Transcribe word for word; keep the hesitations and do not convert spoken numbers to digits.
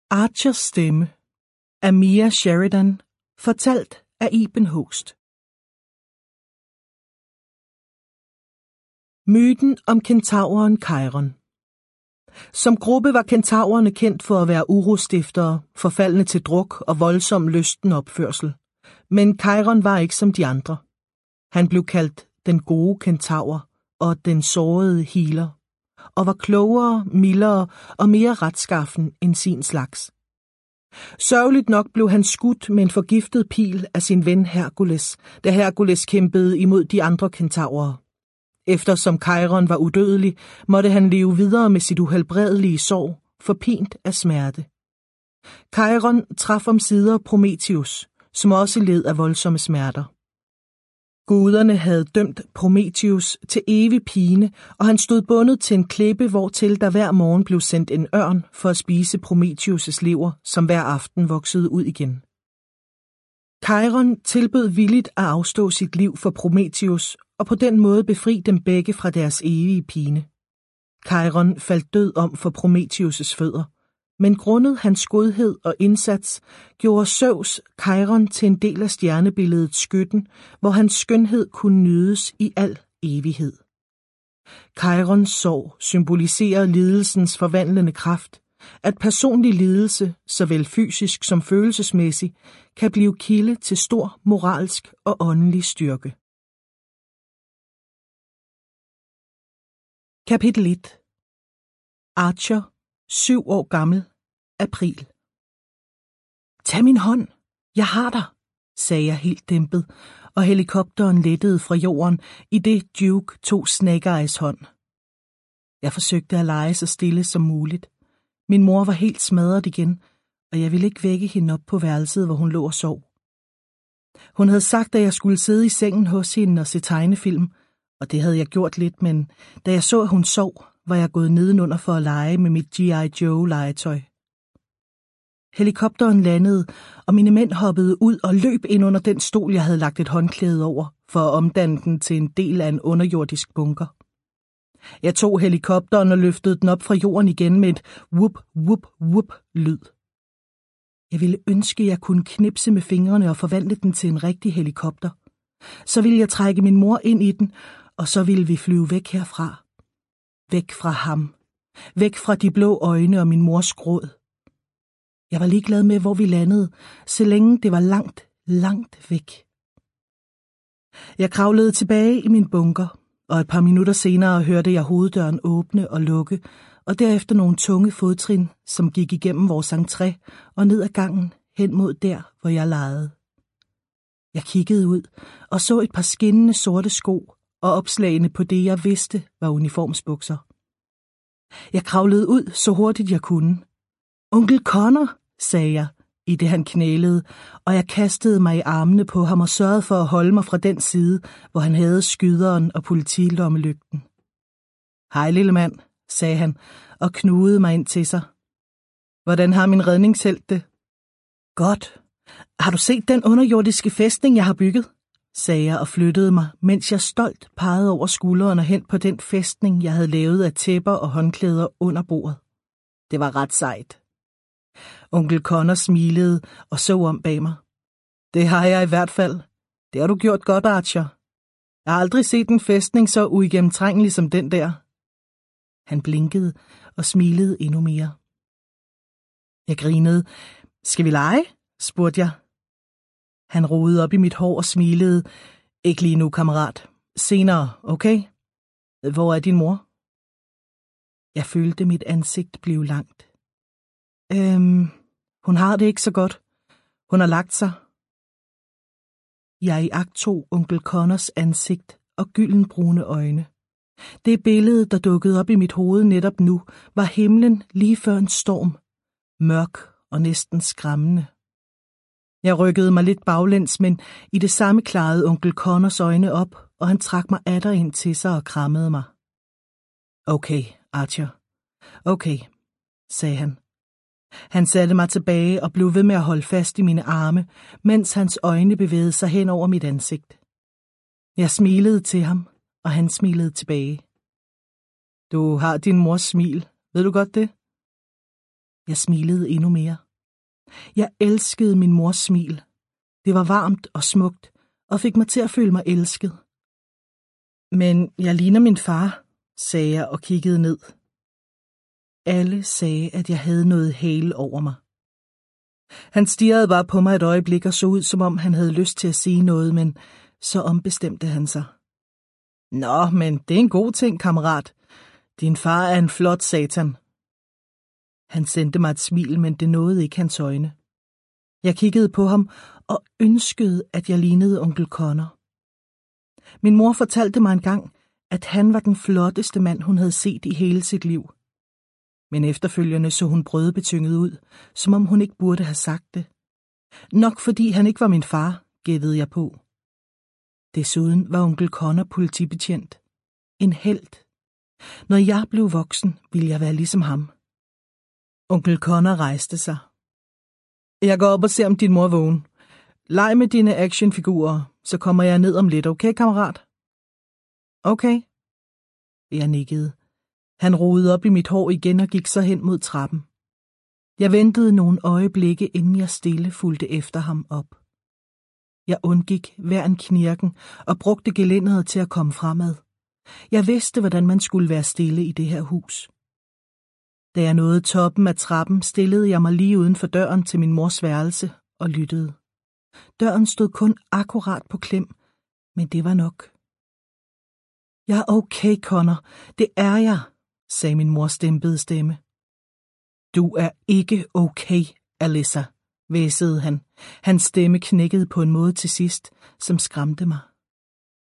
Archers stemme af Mia Sheridan, fortalt af Iben Haaest. Myten om kentauren Chiron. Som gruppe var kentaurerne kendt for at være urostiftere, forfaldne til druk og voldsom lysten opførsel. Men Chiron var ikke som de andre. Han blev kaldt den gode kentaur og den sårede healer, og var klogere, mildere og mere retskaffen end sin slags. Sørgeligt nok blev han skudt med en forgiftet pil af sin ven Herkules, da Herkules kæmpede imod de andre kentaurer. Eftersom Chiron var udødelig, måtte han leve videre med sit uhelbredelige sår, forpint af smerte. Chiron traf omsider Prometheus, som også led af voldsomme smerter. Guderne havde dømt Prometheus til evig pine, og han stod bundet til en klippe, hvortil der hver morgen blev sendt en ørn for at spise Prometheus' lever, som hver aften voksede ud igen. Chiron tilbød villigt at afstå sit liv for Prometheus, og på den måde befri dem begge fra deres evige pine. Chiron faldt død om for Prometheus' fødder, men grundet hans godhed og indsats gjorde Zeus Chiron til en del af stjernebilledets skytten, hvor hans skønhed kunne nydes i al evighed. Chirons sorg symboliserer lidelsens forvandlende kraft, at personlig lidelse, såvel fysisk som følelsesmæssig, kan blive kilde til stor moralsk og åndelig styrke. Kapitel et. Archer, syv år gammel, april. Tag min hånd, jeg har dig, sagde jeg helt dæmpet, og helikopteren lettede fra jorden, i det Duke tog Snake Eyes hånd. Jeg forsøgte at lege så stille som muligt. Min mor var helt smadret igen, og jeg ville ikke vække hende op på værelset, hvor hun lå og sov. Hun havde sagt, at jeg skulle sidde i sengen hos hende og se tegnefilm, og det havde jeg gjort lidt, men da jeg så, at hun sov, var jeg gået nedenunder for at lege med mit G I Joe-legetøj. Helikopteren landede, og mine mænd hoppede ud og løb ind under den stol, jeg havde lagt et håndklæde over, for at omdanne den til en del af en underjordisk bunker. Jeg tog helikopteren og løftede den op fra jorden igen med et whoop, whoop, whoop lyd. Jeg ville ønske, jeg kunne knipse med fingrene og forvandle den til en rigtig helikopter. Så ville jeg trække min mor ind i den, og så ville vi flyve væk herfra. Væk fra ham. Væk fra de blå øjne og min mors gråd. Jeg var ligeglad med, hvor vi landede, så længe det var langt, langt væk. Jeg kravlede tilbage i min bunker, og et par minutter senere hørte jeg hoveddøren åbne og lukke, og derefter nogle tunge fodtrin, som gik igennem vores entré og ned ad gangen hen mod der, hvor jeg legede. Jeg kiggede ud og så et par skinnende sorte sko og opslagene på det, jeg vidste var uniformsbukser. Jeg kravlede ud så hurtigt jeg kunne. Onkel Connor, sagde jeg, i det han knælede, og jeg kastede mig i armene på ham og sørgede for at holde mig fra den side, hvor han havde skyderen og politilommelygten. Hej, lille mand, sagde han og knugede mig ind til sig. Hvordan har min redningshelt det? Godt. Har du set den underjordiske fæstning, jeg har bygget? Sagde jeg og flyttede mig, mens jeg stolt pegede over skulderen og hen på den fæstning, jeg havde lavet af tæpper og håndklæder under bordet. Det var ret sejt. Onkel Connor smilede og så om bag mig. Det har jeg i hvert fald. Det har du gjort godt, Archer. Jeg har aldrig set en fæstning så uigennemtrængelig som den der. Han blinkede og smilede endnu mere. Jeg grinede. Skal vi lege? Spurgte jeg. Han rodede op i mit hår og smilede. Ikke lige nu, kammerat. Senere, okay? Hvor er din mor? Jeg følte mit ansigt blive langt. Øhm, hun har det ikke så godt. Hun har lagt sig. Jeg iagttog onkel Connors ansigt og gyldenbrune øjne. Det billede, der dukkede op i mit hoved netop nu, var himlen lige før en storm. Mørk og næsten skræmmende. Jeg rykkede mig lidt baglæns, men i det samme klarede onkel Connors øjne op, og han trak mig atter ind til sig og krammede mig. Okay, Archer. Okay, sagde han. Han satte mig tilbage og blev ved med at holde fast i mine arme, mens hans øjne bevægede sig hen over mit ansigt. Jeg smilede til ham, og han smilede tilbage. Du har din mors smil, ved du godt det? Jeg smilede endnu mere. Jeg elskede min mors smil. Det var varmt og smukt, og fik mig til at føle mig elsket. Men jeg ligner min far, sagde jeg og kiggede ned. Alle sagde, at jeg havde noget hale over mig. Han stirrede bare på mig et øjeblik og så ud, som om han havde lyst til at sige noget, men så ombestemte han sig. Nå, men det er en god ting, kammerat. Din far er en flot satan. Han sendte mig et smil, men det nåede ikke hans øjne. Jeg kiggede på ham og ønskede, at jeg lignede onkel Connor. Min mor fortalte mig engang, at han var den flotteste mand, hun havde set i hele sit liv. Men efterfølgende så hun brødbetynget ud, som om hun ikke burde have sagt det. Nok fordi han ikke var min far, gættede jeg på. Desuden var onkel Connor politibetjent. En helt. Når jeg blev voksen, ville jeg være ligesom ham. Onkel Connor rejste sig. Jeg går op og ser, om din mor er vågen. Leg med dine actionfigurer, så kommer jeg ned om lidt, okay, kammerat? Okay. Jeg nikkede. Han rodede op i mit hår igen og gik så hen mod trappen. Jeg ventede nogle øjeblikke, inden jeg stille fulgte efter ham op. Jeg undgik hver en knirken og brugte gelænderet til at komme fremad. Jeg vidste, hvordan man skulle være stille i det her hus. Da jeg nåede toppen af trappen, stillede jeg mig lige uden for døren til min mors værelse og lyttede. Døren stod kun akkurat på klem, men det var nok. Jeg er okay, Connor. Det er jeg, sagde min mors dæmpede stemme. Du er ikke okay, Alyssa, hvæsede han. Hans stemme knækkede på en måde til sidst, som skræmte mig.